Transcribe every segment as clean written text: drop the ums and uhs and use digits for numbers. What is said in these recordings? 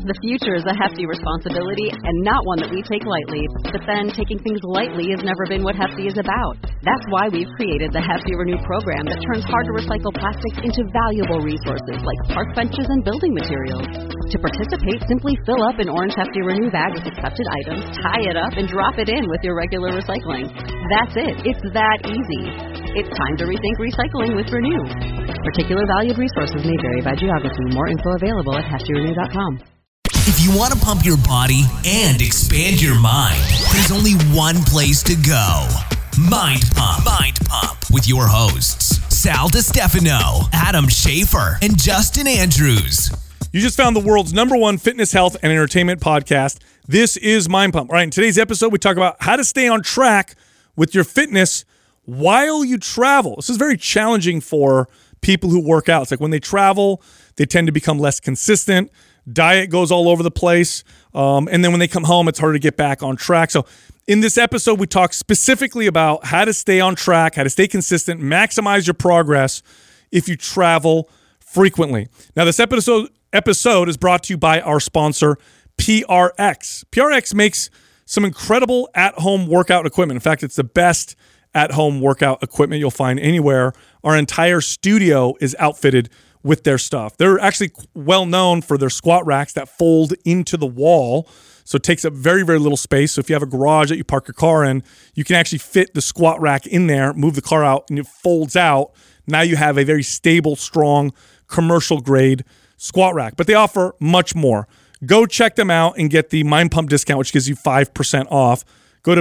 The future is a hefty responsibility and not one that we take lightly. But then taking things lightly has never been what Hefty is about. That's why we've created the Hefty Renew program that turns hard-to-recycle plastics into valuable resources like park benches and building materials. To participate, simply fill up an orange Hefty Renew bag with accepted items, tie it up, and drop it in with your regular recycling. That's it. It's that easy. It's time to rethink recycling with Renew. Particular valued resources may vary by geography. More info available at heftyrenew.com. If you want to pump your body and expand your mind, there's only one place to go. Mind Pump. Mind Pump. With your hosts, Sal DiStefano, Adam Schafer, and Justin Andrews. You just found the world's #1 fitness, health, and entertainment podcast. This is Mind Pump. All right, in today's episode, we talk about how to stay on track with your fitness while you travel. This is very challenging for people who work out. It's like when they travel, they tend to become less consistent. Diet goes all over the place. And then when they come home, it's harder to get back on track. So in this episode, we talk specifically about how to stay on track, how to stay consistent, maximize your progress if you travel frequently. Now, this episode is brought to you by our sponsor, PRX. PRX makes some incredible at-home workout equipment. In fact, it's the best at-home workout equipment you'll find anywhere. Our entire studio is outfitted with their stuff. They're actually well known for their squat racks that fold into the wall. So it takes up very, very little space. So if you have a garage that you park your car in, you can actually fit the squat rack in there, move the car out, and it folds out. Now you have a very stable, strong, commercial-grade squat rack. But they offer much more. Go check them out and get the Mind Pump discount, which gives you 5% off. Go to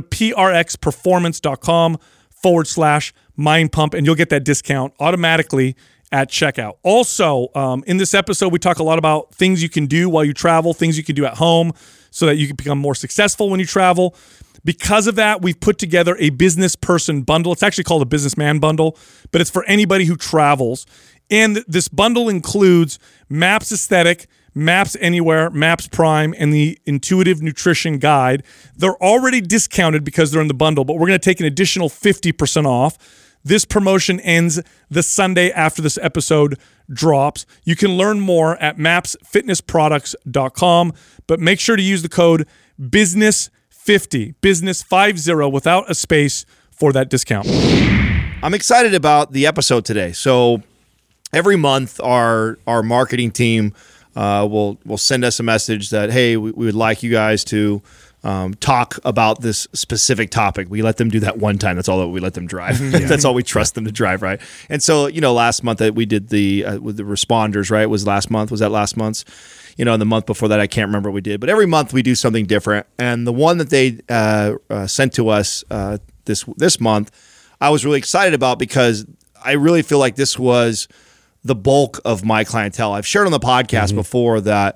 prxperformance.com/Mind Pump, and you'll get that discount automatically at checkout. Also, in this episode, we talk a lot about things you can do while you travel, things you can do at home so that you can become more successful when you travel. Because of that, we've put together a business person bundle. It's actually called a businessman bundle, but it's for anybody who travels. And this bundle includes Maps Aesthetic, Maps Anywhere, Maps Prime, and the Intuitive Nutrition Guide. They're already discounted because they're in the bundle, but we're going to take an additional 50% off. This promotion ends the Sunday after this episode drops. You can learn more at mapsfitnessproducts.com, but make sure to use the code BUSINESS50, BUSINESS50 without a space for that discount. I'm excited about the episode today. So every month our marketing team will send us a message that, hey, we would like you guys to talk about this specific topic. We let them do that one time. That's all that we let them drive. That's all we trust them to drive, right? And so, last month that we did with the responders, right? Was that last month's? And the month before that, I can't remember what we did. But every month we do something different. And the one that they sent to us this month, I was really excited about because I really feel like this was the bulk of my clientele. I've shared on the podcast before that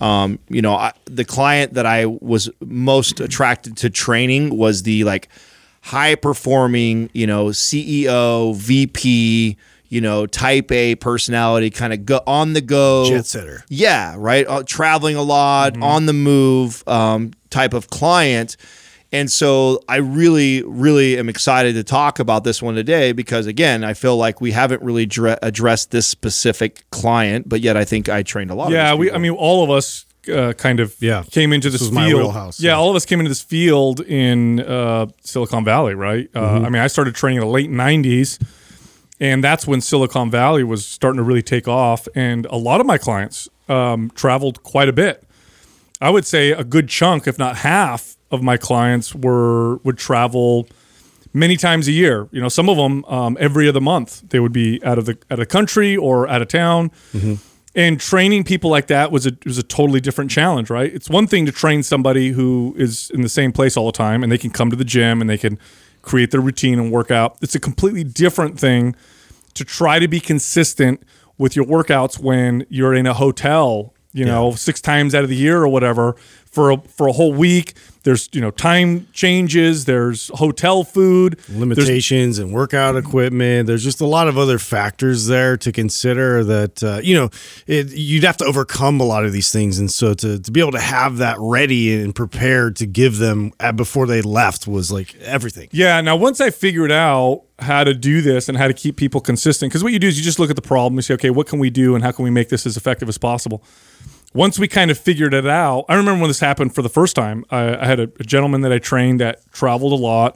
the client that I was most attracted to training was the high performing, CEO, VP, type A personality, kind of go on the go, jet setter. Yeah, right. Traveling a lot, on the move, type of client. And so I really, really am excited to talk about this one today because, again, I feel like we haven't really addressed this specific client, but yet I think I trained a lot of these people. All of us came into this field. My wheelhouse. Yeah, all of us came into this field in Silicon Valley, right? I started training in the late 90s, and that's when Silicon Valley was starting to really take off, and a lot of my clients traveled quite a bit. I would say a good chunk, if not half, of my clients would travel many times a year. Some of them every other month they would be out of the country or out of town. And training people like that was a totally different challenge, right? It's one thing to train somebody who is in the same place all the time and they can come to the gym and they can create their routine and work out. It's a completely different thing to try to be consistent with your workouts when you're in a hotel, 6 times out of the year or whatever for a whole week. There's, time changes, there's hotel food. Limitations and workout equipment. There's just a lot of other factors there to consider that, you'd have to overcome a lot of these things. And so to be able to have that ready and prepared to give them before they left was like everything. Yeah. Now, once I figured out how to do this and how to keep people consistent, because what you do is you just look at the problem and say, okay, what can we do and how can we make this as effective as possible? once we kind of figured it out, I remember when this happened for the first time. I had a gentleman that I trained that traveled a lot,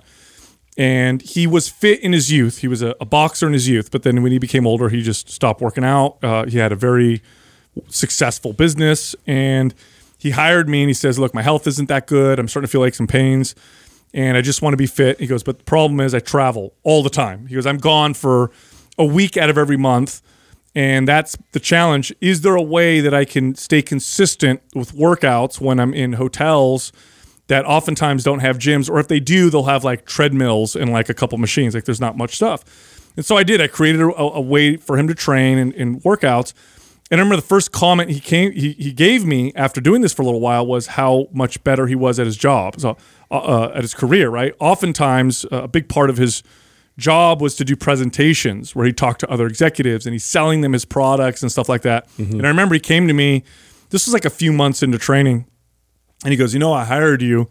and he was fit in his youth. He was a boxer in his youth, but then when he became older, he just stopped working out. He had a very successful business, and he hired me, and he says, look, my health isn't that good. I'm starting to feel like some pains, and I just want to be fit. He goes, but the problem is I travel all the time. He goes, I'm gone for a week out of every month, and that's the challenge. Is there a way that I can stay consistent with workouts when I'm in hotels that oftentimes don't have gyms, or if they do, they'll have like treadmills and like a couple machines. Like there's not much stuff. And so I did. I created a way for him to train in workouts. And I remember the first comment he gave me after doing this for a little while was how much better he was at his job, so at his career. Right. Oftentimes, a big part of his job was to do presentations where he talked to other executives and he's selling them his products and stuff like that. Mm-hmm. And I remember he came to me. This was like a few months into training. And he goes, I hired you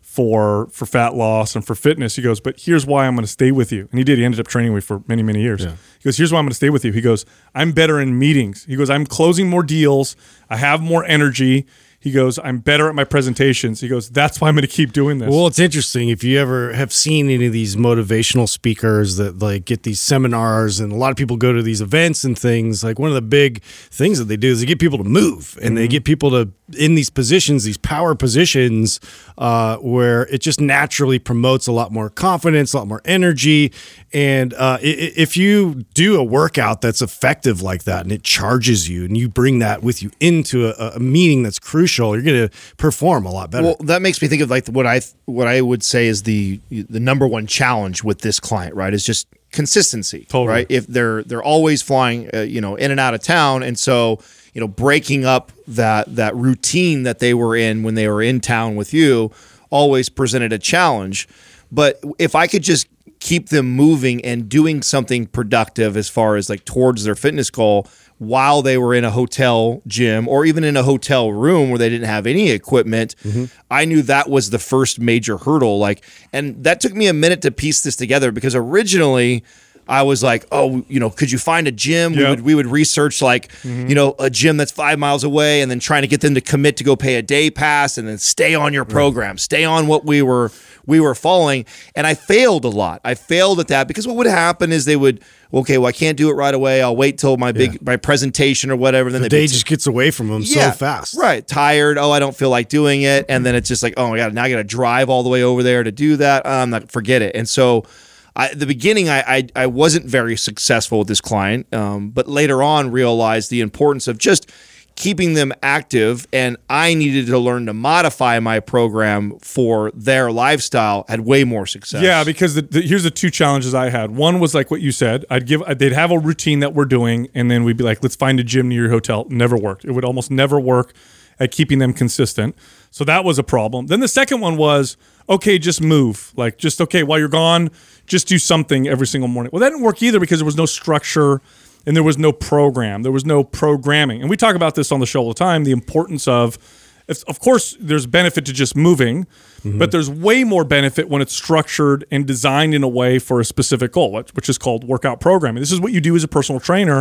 for fat loss and for fitness. He goes, but here's why I'm going to stay with you. And he did. He ended up training me for many, many years. Yeah. He goes, here's why I'm going to stay with you. He goes, I'm better in meetings. He goes, I'm closing more deals. I have more energy. He goes, I'm better at my presentations. He goes, that's why I'm going to keep doing this. Well, it's interesting. If you ever have seen any of these motivational speakers that like get these seminars, and a lot of people go to these events and things, like one of the big things that they do is they get people to move, and they get people to in these positions, these power positions, where it just naturally promotes a lot more confidence, a lot more energy. And if you do a workout that's effective like that and it charges you and you bring that with you into a meeting that's crucial, you're going to perform a lot better. Well, that makes me think of like what I would say is the number one challenge with this client, right? Is just consistency, totally. Right? If they're always flying, in and out of town, and so breaking up that routine that they were in when they were in town with you always presented a challenge. But if I could just keep them moving and doing something productive as far as like towards their fitness goal while they were in a hotel gym or even in a hotel room where they didn't have any equipment, I knew that was the first major hurdle. And that took me a minute to piece this together, because originally I was like, could you find a gym? Yep. We would research a gym that's 5 miles away, and then trying to get them to commit to go pay a day pass and then stay on your program, stay on what we were following. And I failed a lot. I failed at that because what would happen is they would, I can't do it right away. I'll wait till my presentation or whatever. Then the day just gets away from them so fast. Right. Tired. Oh, I don't feel like doing it. And then it's just like, oh my God, now I got to drive all the way over there to do that. Forget it. And so at the beginning, I wasn't very successful with this client, but later on realized the importance of just keeping them active, and I needed to learn to modify my program for their lifestyle. Had way more success. Yeah, because here's the two challenges I had. One was like what you said. They'd have a routine that we're doing, and then we'd be like, let's find a gym near your hotel. Never worked. It would almost never work at keeping them consistent. So that was a problem. Then the second one was, okay, just move. While you're gone, just do something every single morning. Well, that didn't work either because there was no structure and there was no program. There was no programming. And we talk about this on the show all the time, the importance of course, there's benefit to just moving, but there's way more benefit when it's structured and designed in a way for a specific goal, which is called workout programming. This is what you do as a personal trainer,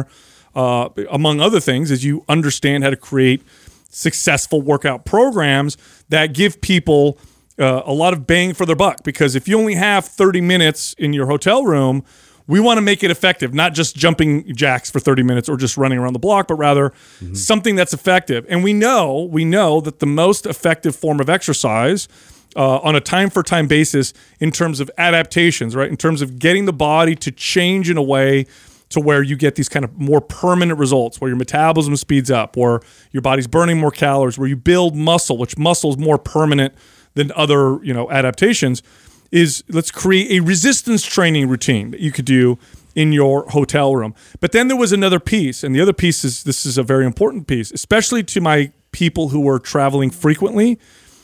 among other things, is you understand how to create successful workout programs that give people a lot of bang for their buck. Because if you only have 30 minutes in your hotel room, we want to make it effective, not just jumping jacks for 30 minutes or just running around the block, but rather something that's effective. And we know that the most effective form of exercise on a time-for-time basis in terms of adaptations, right, in terms of getting the body to change in a way to where you get these kind of more permanent results, where your metabolism speeds up, or your body's burning more calories, where you build muscle, which muscle is more permanent than other, adaptations, is let's create a resistance training routine that you could do in your hotel room. But then there was another piece, and the other piece is, this is a very important piece, especially to my people who were traveling frequently,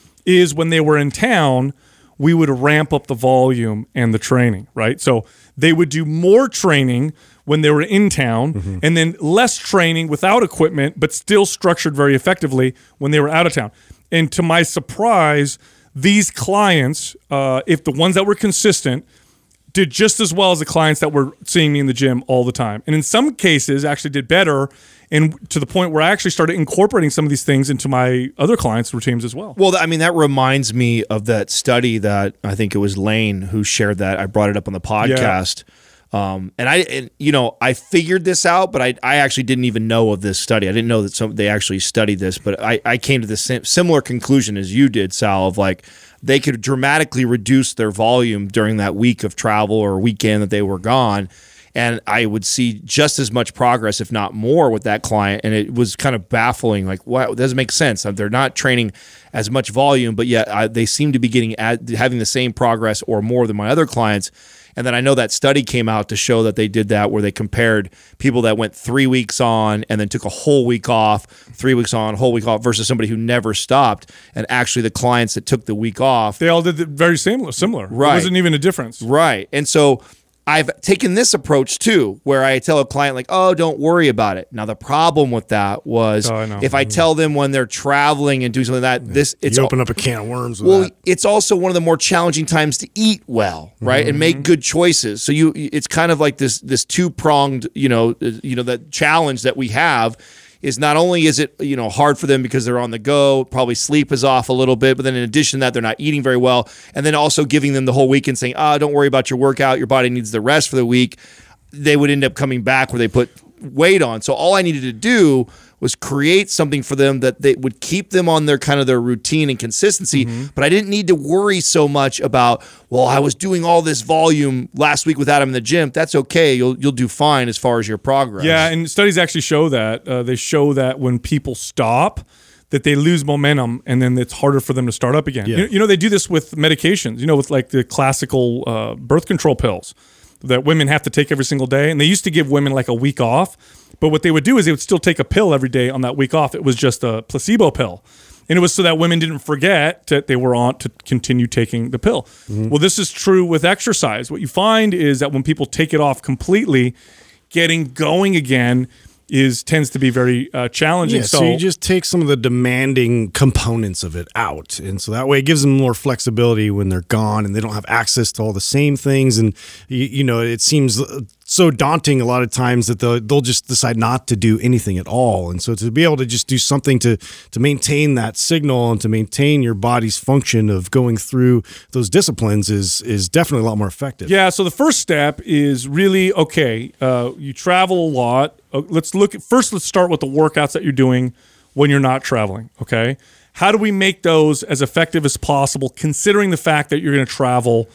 is when they were in town, we would ramp up the volume and the training, right? So they would do more training when they were in town, and then less training without equipment, but still structured very effectively when they were out of town. And to my surprise, these clients, if the ones that were consistent, did just as well as the clients that were seeing me in the gym all the time. And in some cases, actually did better and to the point where I actually started incorporating some of these things into my other clients' routines as well. Well, I mean, that reminds me of that study that I think it was Lane who shared that. I brought it up on the podcast. I figured this out, but I actually didn't even know of this study. I didn't know that they actually studied this, but I came to the similar conclusion as you did, Sal, of like they could dramatically reduce their volume during that week of travel or weekend that they were gone. And I would see just as much progress, if not more, with that client. And it was kind of baffling. Like, wow, it doesn't make sense. They're not training as much volume, but yet they seem to be having the same progress or more than my other clients. And then I know that study came out to show that they did that, where they compared people that went 3 weeks on and then took a whole week off, 3 weeks on, whole week off, versus somebody who never stopped. And actually the clients that took the week off, they all did it very similar. Right. There wasn't even a difference. Right. And so I've taken this approach too, where I tell a client like, oh, don't worry about it. Now, the problem with that was if I tell them when they're traveling and doing something like that, it's you open up a can of worms with that. It's also one of the more challenging times to eat well, right? And make good choices. So it's kind of like this two-pronged, that challenge that we have is not only is it hard for them because they're on the go, probably sleep is off a little bit, but then in addition to that, they're not eating very well, and then also giving them the whole week and saying, don't worry about your workout, your body needs the rest for the week. They would end up coming back where they put weight on. So all I needed to do was create something for them that they would keep them on their kind of their routine and consistency. But I didn't need to worry so much about, well, I was doing all this volume last week without him in the gym. That's okay. You'll do fine as far as your progress. Yeah, and studies actually show that. They show that when people stop, that they lose momentum, and then it's harder for them to start up again. Yeah. They do this with medications, with like the classical birth control pills that women have to take every single day. And they used to give women like a week off, but what they would do is they would still take a pill every day on that week off. It was just a placebo pill. And it was so that women didn't forget that they were on to continue taking the pill. Well, this is true with exercise. What you find is that when people take it off completely, getting going again tends to be very challenging. Yeah, so you just take some of the demanding components of it out. And so that way it gives them more flexibility when they're gone and they don't have access to all the same things. And, it seems so daunting a lot of times that they'll just decide not to do anything at all. And so to be able to just do something to maintain that signal and to maintain your body's function of going through those disciplines is definitely a lot more effective. Yeah, so the first step is really, you travel a lot. Let's start with the workouts that you're doing when you're not traveling, okay? How do we make those as effective as possible, considering the fact that you're going to travel,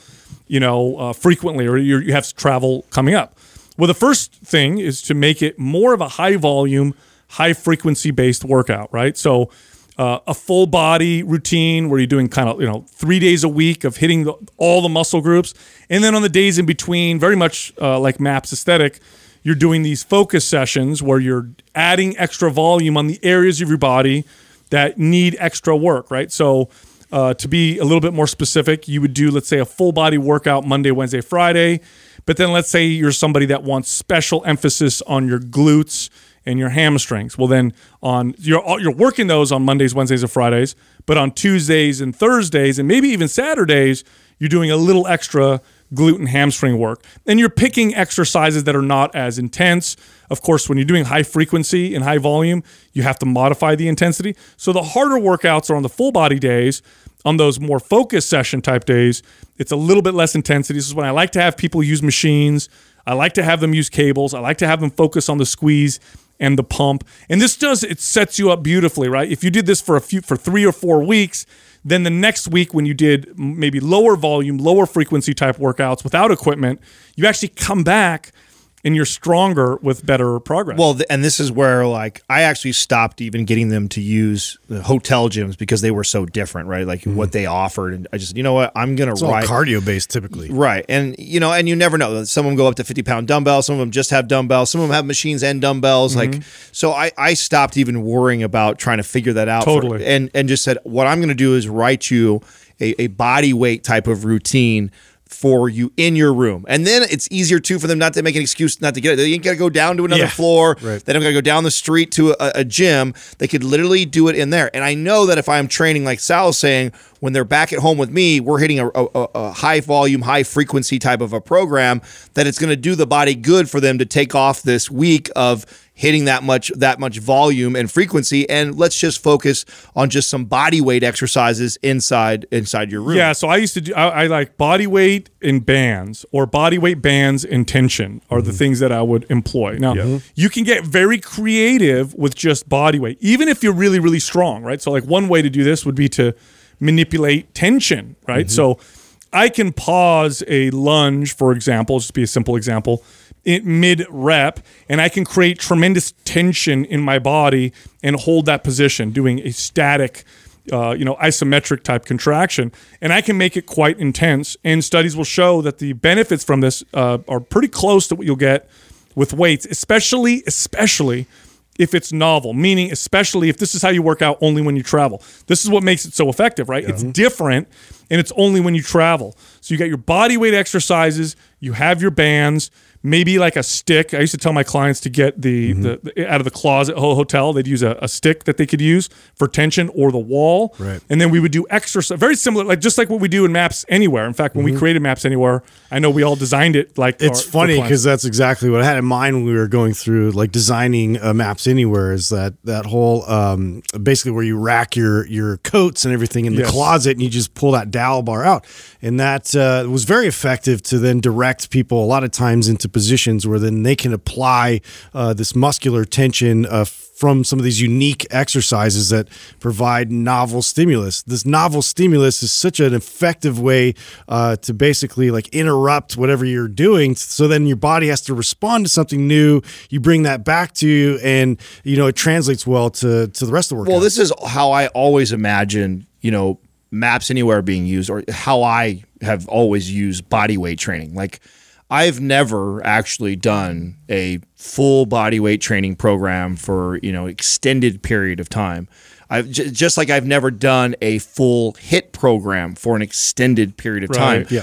frequently, or you have travel coming up? Well, the first thing is to make it more of a high volume, high frequency based workout, right? So a full body routine where you're doing kind of, 3 days a week of hitting all the muscle groups. And then on the days in between, very much like MAPS Aesthetic, you're doing these focus sessions where you're adding extra volume on the areas of your body that need extra work, right? So to be a little bit more specific, you would do, let's say, a full body workout Monday, Wednesday, Friday. But then let's say you're somebody that wants special emphasis on your glutes and your hamstrings. Well, then you're working those on Mondays, Wednesdays, and Fridays. But on Tuesdays and Thursdays, and maybe even Saturdays, you're doing a little extra glute and hamstring work. And you're picking exercises that are not as intense. Of course, when you're doing high frequency and high volume, you have to modify the intensity. So the harder workouts are on the full body days. On those more focused session type days, it's a little bit less intensity. This is when I like to have people use machines. I like to have them use cables. I like to have them focus on the squeeze and the pump. And it sets you up beautifully, right? If you did this for 3 or 4 weeks, then the next week when you did maybe lower volume, lower frequency type workouts without equipment, you actually come back and you're stronger with better progress. Well, and this is where I actually stopped even getting them to use the hotel gyms because they were so different, right? Like what they offered. And I just, you know what, I'm going to It's all cardio based typically. Right. And, and you never know. Some of them go up to 50-pound dumbbells. Some of them just have dumbbells. Some of them have machines and dumbbells. So I stopped even worrying about trying to figure that out. Totally. And just said, what I'm going to do is write you a body weight type of routine for you in your room. And then it's easier too for them not to make an excuse not to get it. They ain't got to go down to another floor. Right. They don't got to go down the street to a gym. They could literally do it in there. And I know that if I'm training, like Sal is saying, when they're back at home with me, we're hitting a high volume, high frequency type of a program that it's going to do the body good for them to take off this week of hitting that much volume and frequency, and let's just focus on just some body weight exercises inside your room. Yeah, so I used to do I like body weight in bands, or body weight bands in tension are the things that I would employ. Now, you can get very creative with just body weight, even if you're really, really strong, right? So like one way to do this would be to manipulate tension, right? So I can pause a lunge, for example, just to be a simple example, in mid-rep, and I can create tremendous tension in my body and hold that position, doing a static, isometric type contraction, and I can make it quite intense. And studies will show that the benefits from this are pretty close to what you'll get with weights, especially if it's novel, meaning especially if this is how you work out only when you travel. This is what makes it so effective, right? It's different, and it's only when you travel. So you got your body weight exercises, you have your bands, maybe like a stick. I used to tell my clients to get the out of the closet hotel, they'd use a stick that they could use for tension, or the wall. Right. And then we would do exercise, very similar, just like what we do in Maps Anywhere. In fact, when we created Maps Anywhere, I know we all designed it like it's funny because that's exactly what I had in mind when we were going through like designing Maps Anywhere, is that whole basically where you rack your coats and everything in the closet, and you just pull that dowel bar out. And that was very effective to then direct people a lot of times into positions where then they can apply this muscular tension from some of these unique exercises that provide novel stimulus. This novel stimulus is such an effective way to basically like interrupt whatever you're doing. So then your body has to respond to something new. You bring that back to you, and it translates well to the rest of the workout. Well, this is how I always imagine, Maps Anywhere being used, or how I have always used body weight training. Like, I've never actually done a full body weight training program for, extended period of time. I've just like I've never done a full HIIT program for an extended period of time. Yep.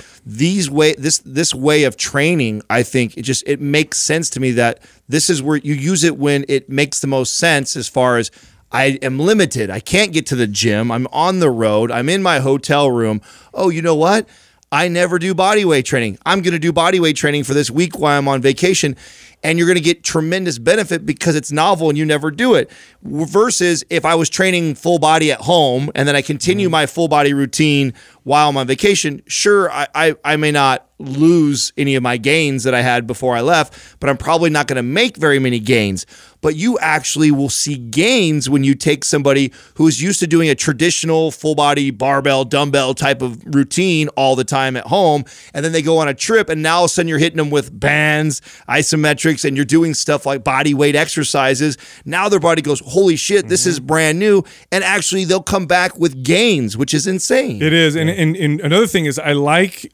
This way of training, I think it makes sense to me that this is where you use it when it makes the most sense, as far as I am limited. I can't get to the gym. I'm on the road. I'm in my hotel room. Oh, you know what? I never do body weight training. I'm going to do body weight training for this week while I'm on vacation. And you're going to get tremendous benefit because it's novel and you never do it. Versus if I was training full body at home and then I continue my full body routine while I'm on vacation, sure, I may not lose any of my gains that I had before I left, but I'm probably not going to make very many gains. But you actually will see gains when you take somebody who is used to doing a traditional full body barbell, dumbbell type of routine all the time at home, and then they go on a trip, and now all of a sudden you're hitting them with bands, isometrics, and you're doing stuff like body weight exercises. Now their body goes, holy shit, this is brand new, and actually they'll come back with gains, which is insane. It is, and another thing is I like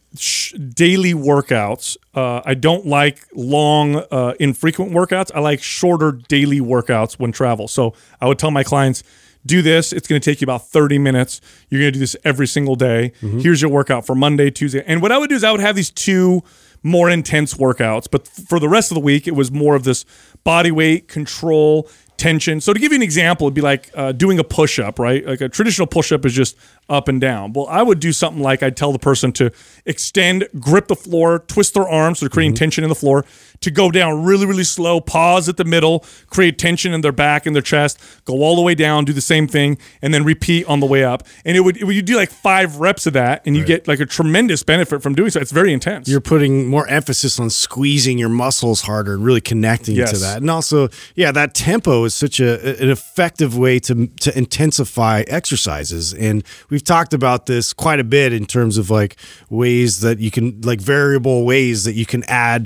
daily workouts. I don't like long, infrequent workouts. I like shorter daily workouts when travel. So I would tell my clients, do this. It's going to take you about 30 minutes. You're going to do this every single day. Here's your workout for Monday, Tuesday. And what I would do is I would have these two more intense workouts. But for the rest of the week, it was more of this body weight control, tension. So to give you an example, it'd be like doing a push-up, right? Like a traditional push-up is just up and down. Well, I would do something like I'd tell the person to extend, grip the floor, twist their arms, so they're creating tension in the floor, to go down really, really slow, pause at the middle, create tension in their back and their chest, go all the way down, do the same thing, and then repeat on the way up. And you do like 5 reps of that, and you get like a tremendous benefit from doing so. It's very intense. You're putting more emphasis on squeezing your muscles harder and really connecting to that. And also, that tempo is such an effective way to intensify exercises. And we've talked about this quite a bit in terms of like ways that you can, like variable ways that you can add,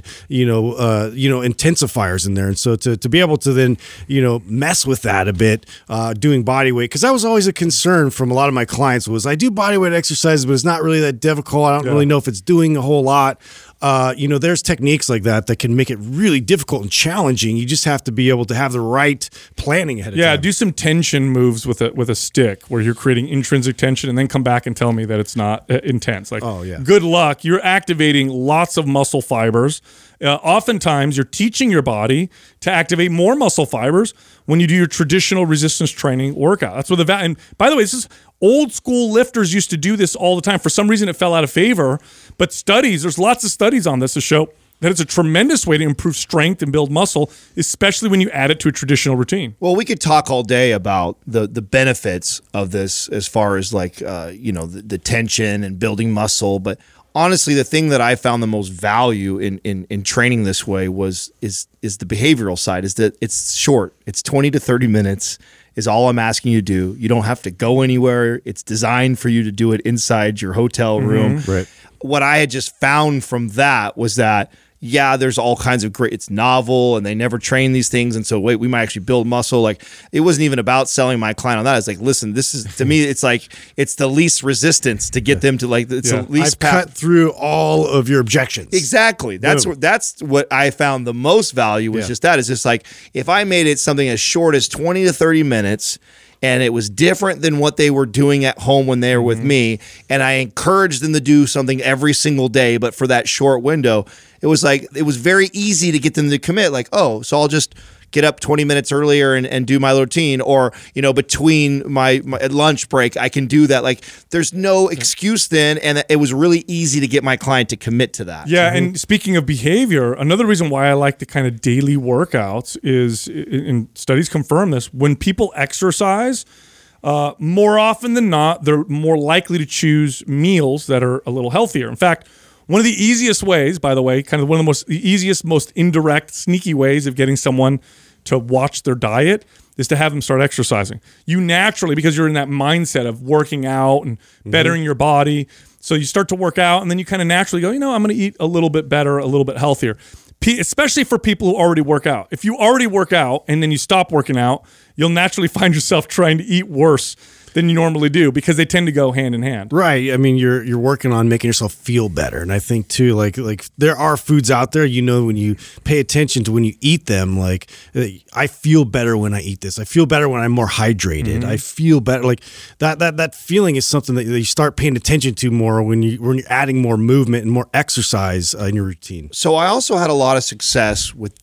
intensifiers in there. And so to be able to then, mess with that a bit, doing body weight, because that was always a concern from a lot of my clients was I do body weight exercises, but it's not really that difficult. I don't really know if it's doing a whole lot. There's techniques like that can make it really difficult and challenging. You just have to be able to have the right planning ahead of time. Yeah, do some tension moves with a stick where you're creating intrinsic tension, and then come back and tell me that it's not intense. Like, good luck. You're activating lots of muscle fibers. Oftentimes, you're teaching your body to activate more muscle fibers when you do your traditional resistance training workout. That's where and by the way, this is old school lifters used to do this all the time. For some reason, it fell out of favor. But there's lots of studies on this to show that it's a tremendous way to improve strength and build muscle, especially when you add it to a traditional routine. Well, we could talk all day about the benefits of this as far as like, the tension and building muscle. But honestly, the thing that I found the most value in training this way is the behavioral side, is that it's short. It's 20 to 30 minutes is all I'm asking you to do. You don't have to go anywhere. It's designed for you to do it inside your hotel room. Right. What I had just found from that was that, yeah, there's all kinds of great, it's novel and they never train these things. And so, wait, we might actually build muscle. Like, it wasn't even about selling my client on that. It's like, listen, this is, to me, it's like, it's the least resistance to get them to like, it's the least I've cut through all of your objections. Exactly. That's what I found the most value was just that. Is just like, if I made it something as short as 20 to 30 minutes, and it was different than what they were doing at home when they were with me, and I encouraged them to do something every single day, but for that short window, it was very easy to get them to commit. Like, oh, so I'll just get up 20 minutes earlier and do my routine, or, between my lunch break, I can do that. Like, there's no excuse then, and it was really easy to get my client to commit to that. Yeah, and speaking of behavior, another reason why I like the kind of daily workouts is, and studies confirm this, when people exercise, more often than not, they're more likely to choose meals that are a little healthier. In fact, one of the easiest ways, by the way, kind of one of the easiest, most indirect, sneaky ways of getting someone to watch their diet is to have them start exercising. You naturally, because you're in that mindset of working out and bettering your body, so you start to work out, and then you kind of naturally go, I'm going to eat a little bit better, a little bit healthier. Especially for people who already work out. If you already work out and then you stop working out, you'll naturally find yourself trying to eat worse than you normally do, because they tend to go hand in hand. Right. I mean, you're working on making yourself feel better. And I think too, like there are foods out there, when you pay attention to when you eat them, like, I feel better when I eat this. I feel better when I'm more hydrated. I feel better. Like that feeling is something that you start paying attention to more when you're adding more movement and more exercise in your routine. So I also had a lot of success with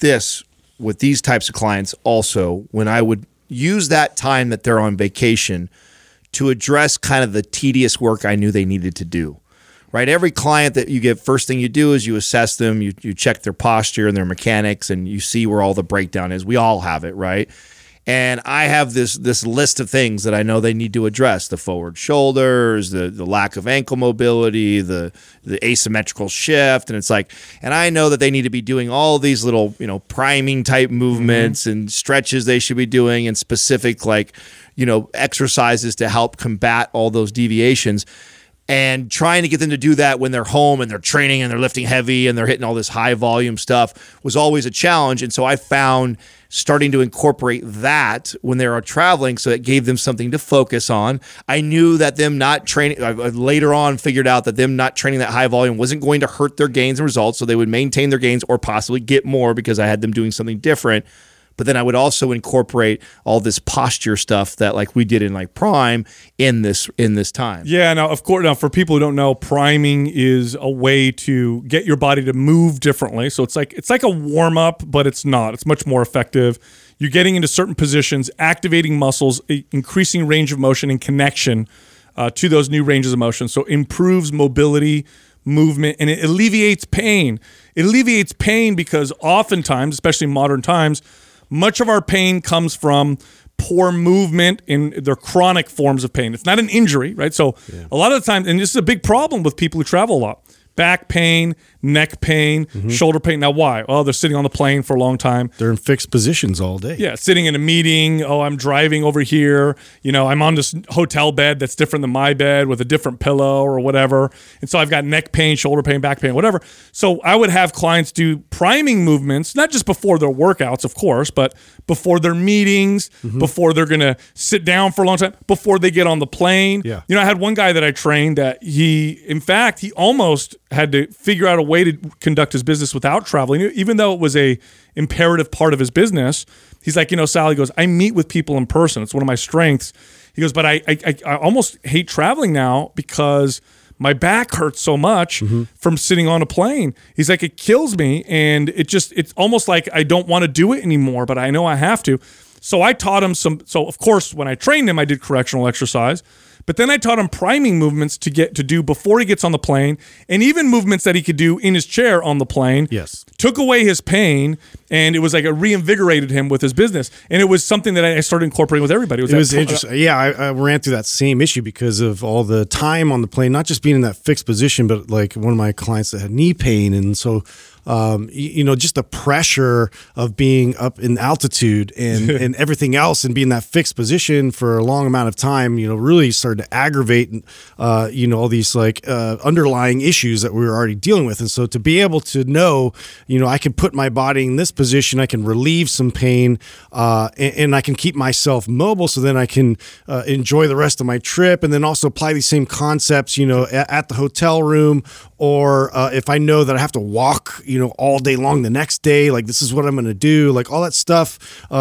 these types of clients also, when I would use that time that they're on vacation to address kind of the tedious work I knew they needed to do, right? Every client that you get, first thing you do is you assess them, you check their posture and their mechanics, and you see where all the breakdown is. We all have it, right? And I have this list of things that I know they need to address: the forward shoulders, the lack of ankle mobility, the asymmetrical shift. And it's like, and I know that they need to be doing all these little, priming type movements and stretches they should be doing, and specific exercises to help combat all those deviations. And trying to get them to do that when they're home and they're training and they're lifting heavy and they're hitting all this high volume stuff was always a challenge. And so I found starting to incorporate that when they are traveling, so it gave them something to focus on. I knew that them not training, I later on figured out that them not training that high volume wasn't going to hurt their gains and results, so they would maintain their gains or possibly get more because I had them doing something different. But then I would also incorporate all this posture stuff that like we did in like Prime in this time. Yeah, now of course, for people who don't know, priming is a way to get your body to move differently. So it's like a warm up, but it's not. It's much more effective. You're getting into certain positions, activating muscles, increasing range of motion and connection to those new ranges of motion. So improves mobility, movement, and it alleviates pain. It alleviates pain because oftentimes, especially in modern times, much of our pain comes from poor movement in their chronic forms of pain. It's not an injury, right? So a lot of the time, and this is a big problem with people who travel a lot: back pain, neck pain, shoulder pain. Now, why? Oh, they're sitting on the plane for a long time. They're in fixed positions all day. Yeah, sitting in a meeting. Oh, I'm driving over here. I'm on this hotel bed that's different than my bed with a different pillow or whatever. And so I've got neck pain, shoulder pain, back pain, whatever. So I would have clients do priming movements, not just before their workouts, of course, but before their meetings, before they're going to sit down for a long time, before they get on the plane. Yeah. I had one guy that I trained that he almost had to figure out a way to conduct his business without traveling, even though it was a imperative part of his business. He's like, Sal, he goes, I meet with people in person. It's one of my strengths. He goes, but I almost hate traveling now because my back hurts so much from sitting on a plane. He's like, it kills me. And it's almost like I don't want to do it anymore, but I know I have to. So I taught him so of course, when I trained him, I did correctional exercise. But then I taught him priming movements to do before he gets on the plane, and even movements that he could do in his chair on the plane. Yes. Took away his pain, and it was like it reinvigorated him with his business. And it was something that I started incorporating with everybody. It was interesting. Yeah, I ran through that same issue because of all the time on the plane, not just being in that fixed position, but like one of my clients that had knee pain. And so, just the pressure of being up in altitude and everything else and being in that fixed position for a long amount of time, really started to aggravate, all these underlying issues that we were already dealing with. And so to be able to know, I can put my body in this position, I can relieve some pain, and I can keep myself mobile so then I can enjoy the rest of my trip, and then also apply these same concepts, at the hotel room, or if I know that I have to walk, all day long the next day, like this is what I'm going to do, like all that stuff,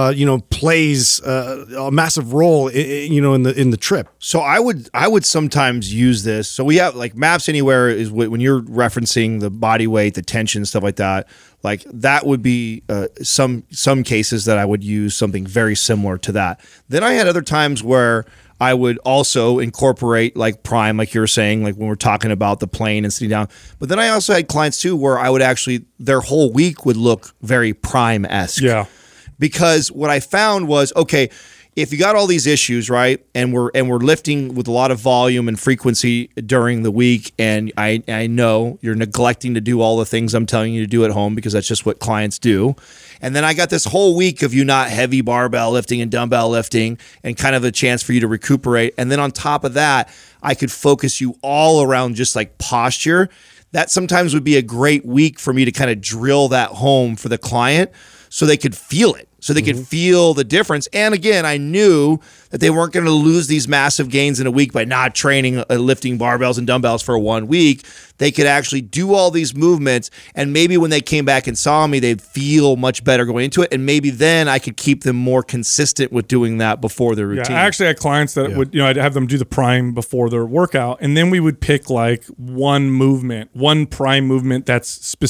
plays a massive role, in the trip. So I would sometimes use this. So we have like Maps Anywhere is when you're referencing the body weight, the tension, stuff like that. Like that would be some cases that I would use something very similar to that. Then I had other times where I would also incorporate like Prime, like you were saying, like when we're talking about the plane and sitting down. But then I also had clients too where I would actually, their whole week would look very Prime-esque. Yeah. Because what I found was, okay, if you got all these issues, right, and we're lifting with a lot of volume and frequency during the week, and I know you're neglecting to do all the things I'm telling you to do at home because that's just what clients do. And then I got this whole week of you not heavy barbell lifting and dumbbell lifting and kind of a chance for you to recuperate. And then on top of that, I could focus you all around just like posture. That sometimes would be a great week for me to kind of drill that home for the client so they could feel it. So they could feel the difference. And again, I knew that they weren't going to lose these massive gains in a week by not training, lifting barbells and dumbbells for 1 week. They could actually do all these movements. And maybe when they came back and saw me, they'd feel much better going into it. And maybe then I could keep them more consistent with doing that before their routine. Yeah, I actually had clients that would, I'd have them do the Prime before their workout. And then we would pick like one Prime movement that's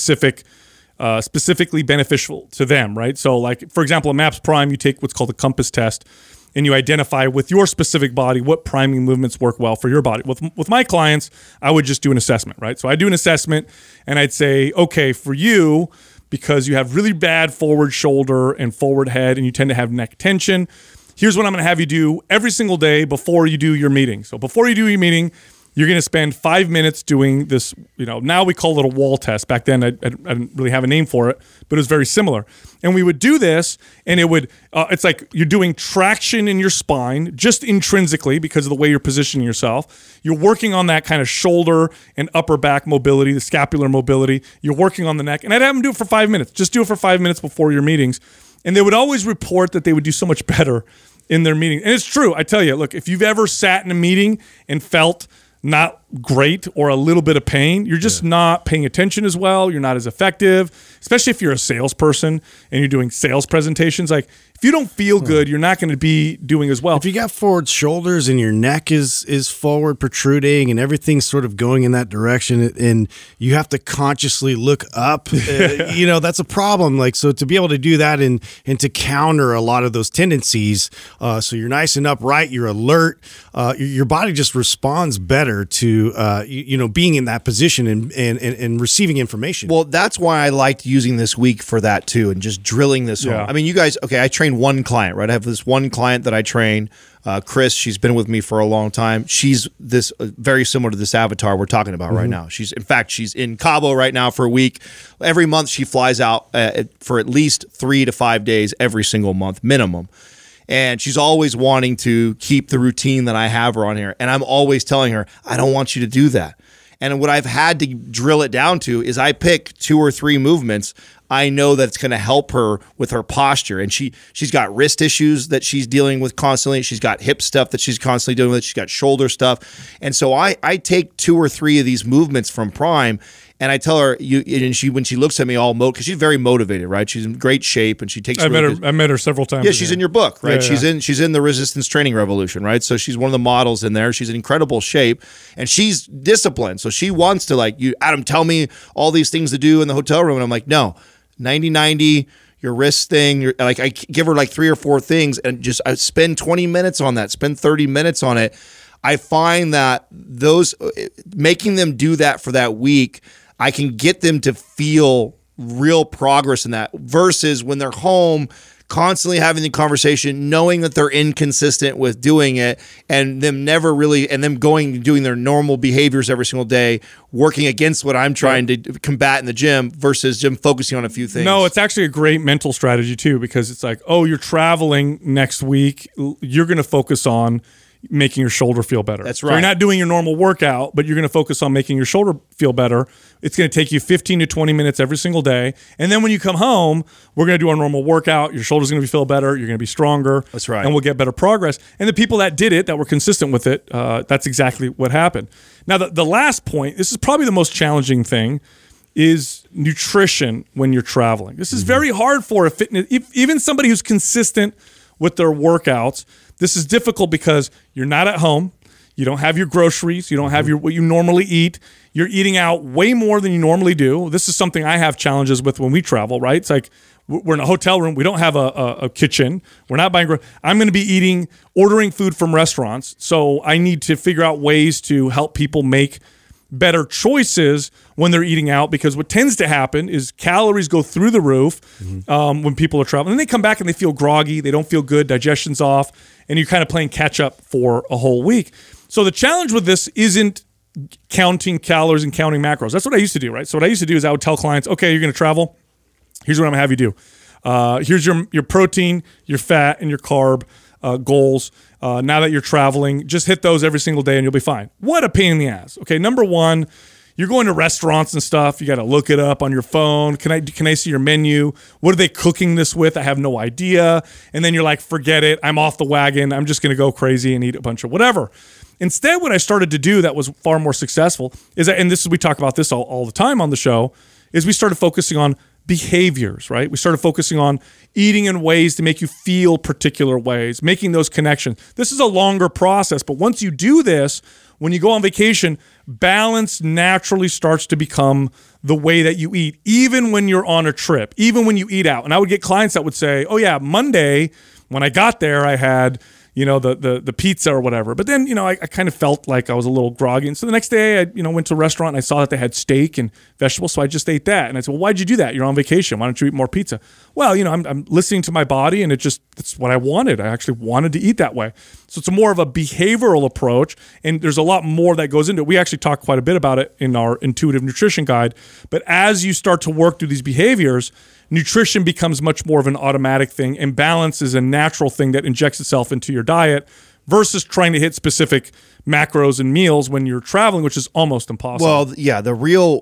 specifically beneficial to them, right? So like, for example, a MAPS Prime, you take what's called a compass test, and you identify with your specific body what priming movements work well for your body. With my clients, I would just do an assessment, right? So I do an assessment, and I'd say, okay, for you, because you have really bad forward shoulder and forward head, and you tend to have neck tension, here's what I'm going to have you do every single day before you do your meeting. So before you do your meeting, you're going to spend 5 minutes doing this, now we call it a wall test. Back then, I didn't really have a name for it, but it was very similar. And we would do this, and it would, it's like you're doing traction in your spine, just intrinsically because of the way you're positioning yourself. You're working on that kind of shoulder and upper back mobility, the scapular mobility. You're working on the neck. And I'd have them do it for 5 minutes. Just do it for 5 minutes before your meetings. And they would always report that they would do so much better in their meeting. And it's true. I tell you, look, if you've ever sat in a meeting and felt not great or a little bit of pain, you're just not paying attention as well. You're not as effective, especially if you're a salesperson and you're doing sales presentations. Like if you don't feel good, you're not going to be doing as well. If you got forward shoulders and your neck is forward protruding and everything's sort of going in that direction, and you have to consciously look up, that's a problem. Like, so to be able to do that and to counter a lot of those tendencies, so you're nice and upright, you're alert, your body just responds better to being in that position and receiving information. Well, that's why I liked using this week for that too, and just drilling this home. I mean, you guys, okay, I train one client, right? I have this one client that I train, Chris. She's been with me for a long time. She's this very similar to this avatar we're talking about right now. She's in Cabo right now for a week. Every month she flies out for at least 3 to 5 days every single month minimum. And she's always wanting to keep the routine that I have her on here. And I'm always telling her, I don't want you to do that. And what I've had to drill it down to is I pick 2 or 3 movements I know that it's going to help her with her posture. And she's got wrist issues that she's dealing with constantly. She's got hip stuff that she's constantly dealing with. She's got shoulder stuff. And so I take 2 or 3 of these movements from Prime, and I tell her, when she looks at me all because she's very motivated, right? She's in great shape, and she takes. I met her several times. Yeah, she's in your book, right? Yeah. She's in the Resistance Training Revolution, right? So she's one of the models in there. She's in incredible shape, and she's disciplined. So she wants to Adam, tell me all these things to do in the hotel room, and I'm like, no, 90-90. Your wrist thing, I give her 3 or 4 things, and just I spend 20 minutes on that, spend 30 minutes on it. I find that those making them do that for that week, I can get them to feel real progress in that versus when they're home constantly having the conversation, knowing that they're inconsistent with doing it and them never really, and them going and doing their normal behaviors every single day, working against what I'm trying to combat in the gym versus them focusing on a few things. No, it's actually a great mental strategy too, because it's like, oh, you're traveling next week. You're going to focus on making your shoulder feel better. That's right. So you're not doing your normal workout, but you're going to focus on making your shoulder feel better. It's going to take you 15 to 20 minutes every single day. And then when you come home, we're going to do our normal workout. Your shoulder's going to feel better. You're going to be stronger. That's right. And we'll get better progress. And the people that did it, that were consistent with it, that's exactly what happened. Now, the last point, this is probably the most challenging thing, is nutrition when you're traveling. This is very hard for a fitness, even somebody who's consistent with their workouts. This is difficult because you're not at home. You don't have your groceries. You don't have what you normally eat. You're eating out way more than you normally do. This is something I have challenges with when we travel, right? It's like we're in a hotel room. We don't have a kitchen. We're not buying I'm going to be ordering food from restaurants. So I need to figure out ways to help people make better choices when they're eating out, because what tends to happen is calories go through the roof when people are traveling. And they come back and they feel groggy. They don't feel good. Digestion's off. And you're kind of playing catch up for a whole week. So the challenge with this isn't counting calories and counting macros. That's what I used to do, right? So what I used to do is I would tell clients, okay, you're going to travel. Here's what I'm going to have you do. Here's your protein, your fat, and your carb goals. Now that you're traveling, just hit those every single day and you'll be fine. What a pain in the ass. Okay, number one, you're going to restaurants and stuff. You got to look it up on your phone. Can I see your menu? What are they cooking this with? I have no idea. And then you're like, forget it. I'm off the wagon. I'm just going to go crazy and eat a bunch of whatever. Instead, what I started to do that was far more successful is that, and we talk about this all the time on the show, is we started focusing on behaviors, right? We started focusing on eating in ways to make you feel particular ways, making those connections. This is a longer process, but once you do this, when you go on vacation, balance naturally starts to become the way that you eat, even when you're on a trip, even when you eat out. And I would get clients that would say, oh yeah, Monday, when I got there, I had the pizza or whatever. But then, I kind of felt like I was a little groggy. And so the next day I, went to a restaurant and I saw that they had steak and vegetables. So I just ate that. And I said, well, why'd you do that? You're on vacation. Why don't you eat more pizza? Well, I'm listening to my body and it's what I wanted. I actually wanted to eat that way. So it's more of a behavioral approach. And there's a lot more that goes into it. We actually talk quite a bit about it in our intuitive nutrition guide. But as you start to work through these behaviors, nutrition becomes much more of an automatic thing, and balance is a natural thing that injects itself into your diet versus trying to hit specific macros and meals when you're traveling, which is almost impossible. Well, yeah, the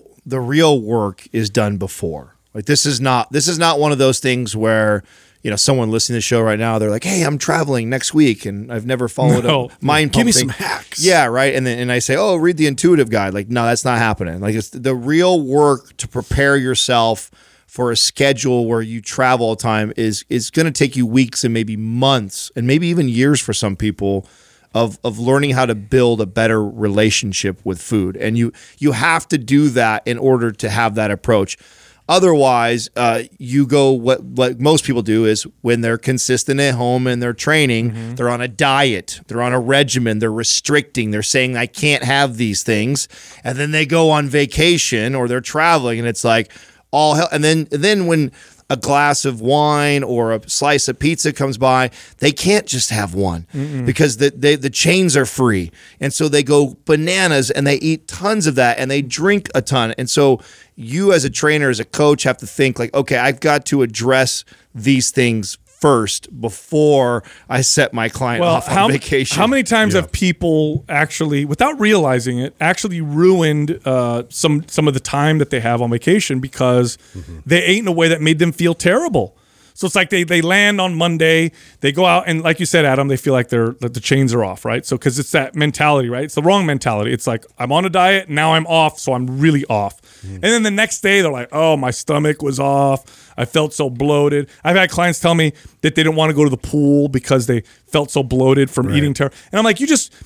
real work is done before. Like this is not one of those things where someone listening to the show right now, they're like, hey, I'm traveling next week and I've never followed a mind pump. Give me thing. some hacks. Yeah, right. And I say, oh, read the intuitive guide. Like, no, that's not happening. Like, it's the real work to prepare yourself for a schedule where you travel all the time is going to take you weeks and maybe months and maybe even years for some people of learning how to build a better relationship with food. And you have to do that in order to have that approach. Otherwise, you go what most people do is when they're consistent at home and they're training, they're on a diet, they're on a regimen, they're restricting, they're saying I can't have these things, and then they go on vacation or they're traveling and it's like all hell. And then when a glass of wine or a slice of pizza comes by, they can't just have one because the chains are free. And so they go bananas and they eat tons of that and they drink a ton. And so you as a trainer, as a coach, have to think like, okay, I've got to address these things first before I set my client off on vacation. How many times have people actually, without realizing it, actually ruined some of the time that they have on vacation because they ate in a way that made them feel terrible? So it's like they land on Monday, they go out, and like you said, Adam, they feel like the chains are off, right? So because it's that mentality, right? It's the wrong mentality. It's like, I'm on a diet, now I'm off, so I'm really off. And then the next day, they're like, oh, my stomach was off. I felt so bloated. I've had clients tell me that they didn't want to go to the pool because they felt so bloated from eating terrible. And I'm like,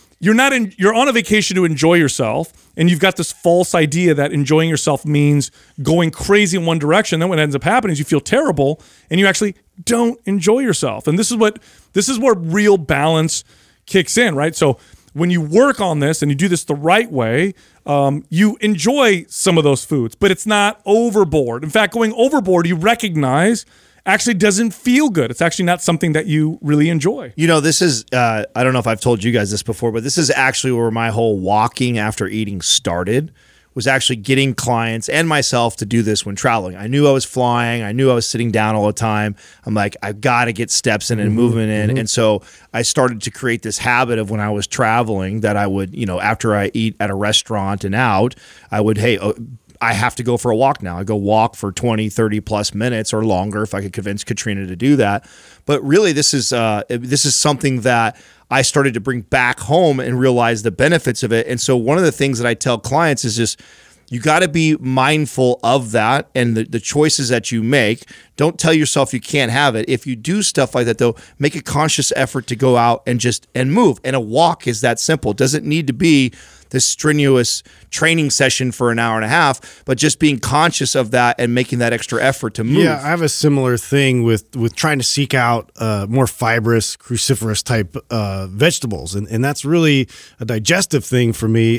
you're on a vacation to enjoy yourself, and you've got this false idea that enjoying yourself means going crazy in one direction. Then what ends up happening is you feel terrible and you actually don't enjoy yourself. And this is where real balance kicks in, right? So when you work on this and you do this the right way, you enjoy some of those foods, but it's not overboard. In fact, going overboard, you recognize actually doesn't feel good. It's actually not something that you really enjoy. You know, this is, I don't know if I've told you guys this before, but this is actually where my whole walking after eating started, was actually getting clients and myself to do this when traveling. I knew I was flying. I knew I was sitting down all the time. I'm like, I've got to get steps in and movement in. And so I started to create this habit of when I was traveling that I would, after I eat at a restaurant and out, I would, I have to go for a walk now. I go walk for 20, 30 plus minutes or longer if I could convince Katrina to do that. But really, this is something that I started to bring back home and realize the benefits of it. And so one of the things that I tell clients is just, you got to be mindful of that and the choices that you make. Don't tell yourself you can't have it. If you do stuff like that, though, make a conscious effort to go out and move. And a walk is that simple. It doesn't need to be this strenuous training session for an hour and a half, but just being conscious of that and making that extra effort to move. Yeah, I have a similar thing with trying to seek out more fibrous, cruciferous type vegetables, and that's really a digestive thing for me.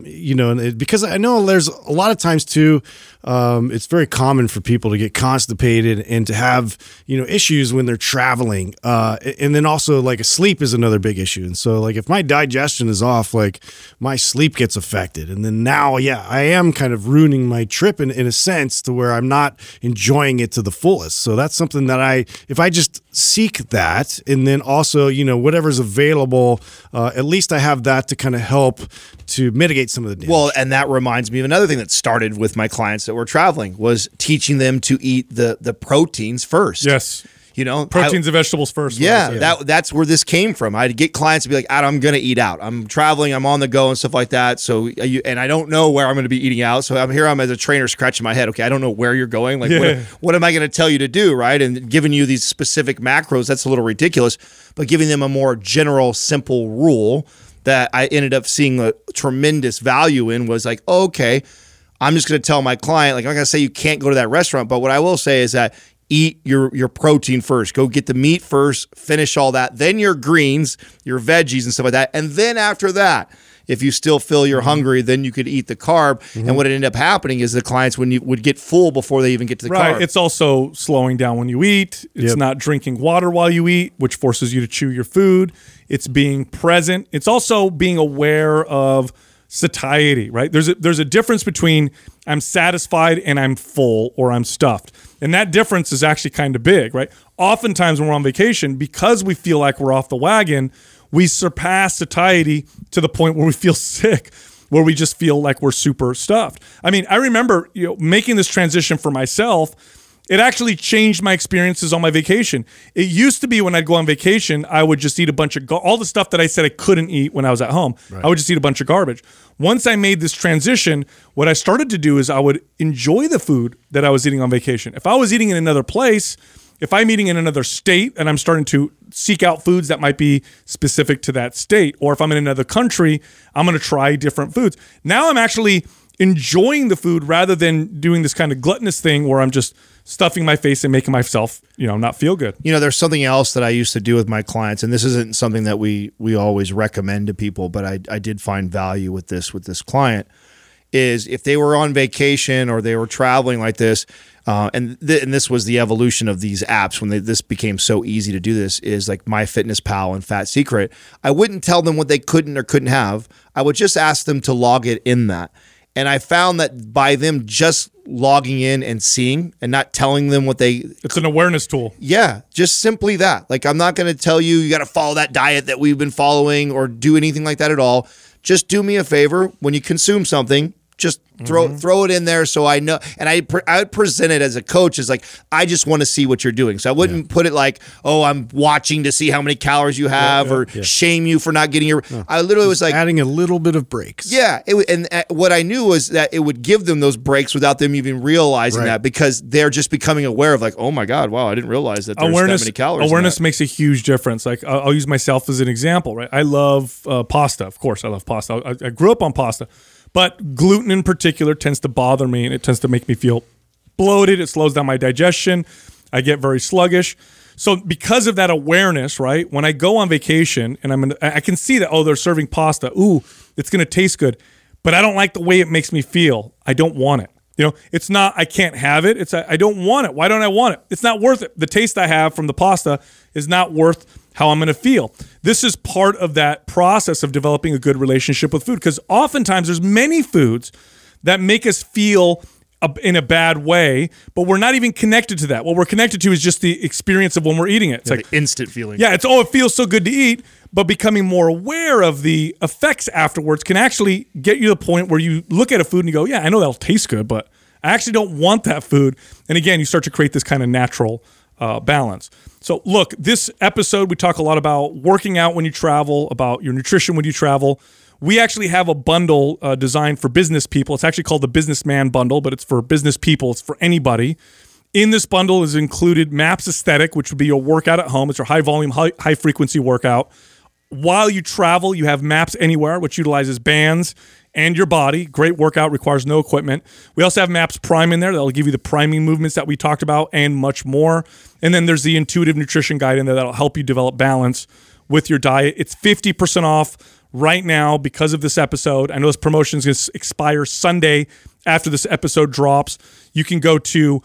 Because I know there's a lot of times too, it's very common for people to get constipated and to have issues when they're traveling, and then also like sleep is another big issue. And so like if my digestion is off, like my sleep gets affected, and then now, I am kind of ruining my trip in a sense to where I'm not enjoying it to the fullest. So that's something that if I just seek that, and then also, whatever's available, at least I have that to kind of help to mitigate some of the damage. Well, and that reminds me of another thing that started with my clients that were traveling was teaching them to eat the proteins first. Yes. Proteins and vegetables first. Yeah, that's where this came from. I'd get clients to be like, I'm going to eat out. I'm traveling. I'm on the go and stuff like that. So, and I don't know where I'm going to be eating out. So I'm as a trainer scratching my head. Okay, I don't know where you're going. Like, what am I going to tell you to do, right? And giving you these specific macros, that's a little ridiculous. But giving them a more general, simple rule that I ended up seeing a tremendous value in was like, okay, I'm just going to tell my client, like, I'm not going to say you can't go to that restaurant, but what I will say is that eat your protein first. Go get the meat first, finish all that. Then your greens, your veggies and stuff like that. And then after that, if you still feel you're hungry, then you could eat the carb. And what ended up happening is the clients would get full before they even get to the carb. It's also slowing down when you eat. It's not drinking water while you eat, which forces you to chew your food. It's being present. It's also being aware of satiety, right? There's a difference between I'm satisfied and I'm full or I'm stuffed. And that difference is actually kind of big, right? Oftentimes when we're on vacation, because we feel like we're off the wagon, we surpass satiety to the point where we feel sick, where we just feel like we're super stuffed. I mean, I remember making this transition for myself. It actually changed my experiences on my vacation. It used to be when I'd go on vacation, I would just eat a bunch of all the stuff that I said I couldn't eat when I was at home. Right. I would just eat a bunch of garbage. Once I made this transition, what I started to do is I would enjoy the food that I was eating on vacation. If I was eating in another place, if I'm eating in another state and I'm starting to seek out foods that might be specific to that state, or if I'm in another country, I'm going to try different foods. Now I'm actually enjoying the food rather than doing this kind of gluttonous thing where I'm just stuffing my face and making myself, not feel good. There's something else that I used to do with my clients, and this isn't something that we always recommend to people, but I did find value with this client, is if they were on vacation or they were traveling like this, and this was the evolution of these apps when this became so easy to do this, is like MyFitnessPal and Fat Secret. I wouldn't tell them what they couldn't or couldn't have. I would just ask them to log it in that. And I found that by them just logging in and seeing and not telling them what it's an awareness tool. Yeah, just simply that. Like, I'm not going to tell you got to follow that diet that we've been following or do anything like that at all. Just do me a favor. When you consume something, just throw it in there so I know. And I would present it as a coach as like, I just want to see what you're doing. So I wouldn't put it like, oh, I'm watching to see how many calories you have or shame you for not getting your. I literally was like adding a little bit of breaks. Yeah. And what I knew was that it would give them those breaks without them even realizing that, because they're just becoming aware of like, oh my God, wow, I didn't realize that there's that many calories. Awareness makes a huge difference. Like I'll use myself as an example, right? I love pasta. Of course, I love pasta. I grew up on pasta. But gluten in particular tends to bother me, and it tends to make me feel bloated. It slows down my digestion. I get very sluggish. So because of that awareness, right? When I go on vacation and I can see that, oh, they're serving pasta. Ooh, it's going to taste good. But I don't like the way it makes me feel. I don't want it. It's not, I can't have it. It's, I don't want it. Why don't I want it? It's not worth it. The taste I have from the pasta is not worth how I'm going to feel. This is part of that process of developing a good relationship with food, because oftentimes there's many foods that make us feel in a bad way, but we're not even connected to that. What we're connected to is just the experience of when we're eating it. It's like the instant feeling. Yeah, it feels so good to eat, but becoming more aware of the effects afterwards can actually get you to the point where you look at a food and you go, yeah, I know that'll taste good, but I actually don't want that food. And again, you start to create this kind of natural balance. So look, this episode, we talk a lot about working out when you travel, about your nutrition when you travel. We actually have a bundle designed for business people. It's actually called the Businessman Bundle, but it's for business people. It's for anybody. In this bundle is included MAPS Aesthetic, which would be your workout at home. It's your high volume, high frequency workout. While you travel, you have MAPS Anywhere, which utilizes bands and your body. Great workout, requires no equipment. We also have MAPS Prime in there. That'll give you the priming movements that we talked about and much more. And then there's the intuitive nutrition guide in there that'll help you develop balance with your diet. It's 50% off right now because of this episode. I know this promotion is going to expire Sunday after this episode drops. You can go to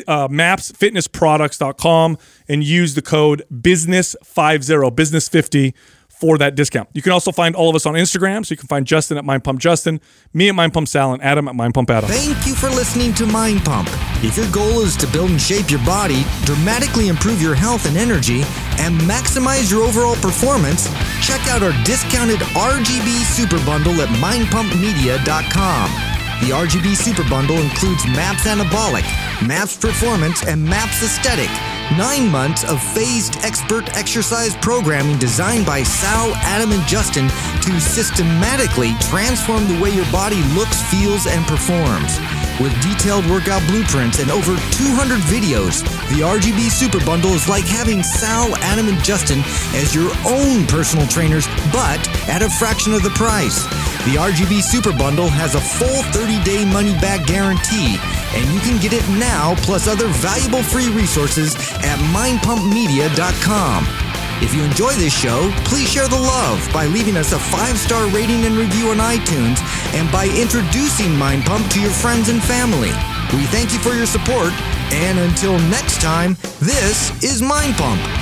mapsfitnessproducts.com and use the code BUSINESS50, business50 for that discount. You can also find all of us on Instagram, so you can find Justin at Mind Pump Justin, me at Mind Pump Sal, and Adam at Mind Pump Adam. Thank you for listening to Mind Pump. If your goal is to build and shape your body, dramatically improve your health and energy, and maximize your overall performance, check out our discounted RGB Super Bundle at mindpumpmedia.com. The RGB Super Bundle includes MAPS Anabolic, MAPS Performance, and MAPS Aesthetic. 9 months of phased expert exercise programming designed by Sal, Adam, and Justin to systematically transform the way your body looks, feels, and performs. With detailed workout blueprints and over 200 videos, the RGB Super Bundle is like having Sal, Adam, and Justin as your own personal trainers, but at a fraction of the price. The RGB Super Bundle has a full 30-day money-back guarantee, and you can get it now plus other valuable free resources at mindpumpmedia.com. If you enjoy this show, please share the love by leaving us a 5-star rating and review on iTunes and by introducing Mind Pump to your friends and family. We thank you for your support, and until next time, this is Mind Pump.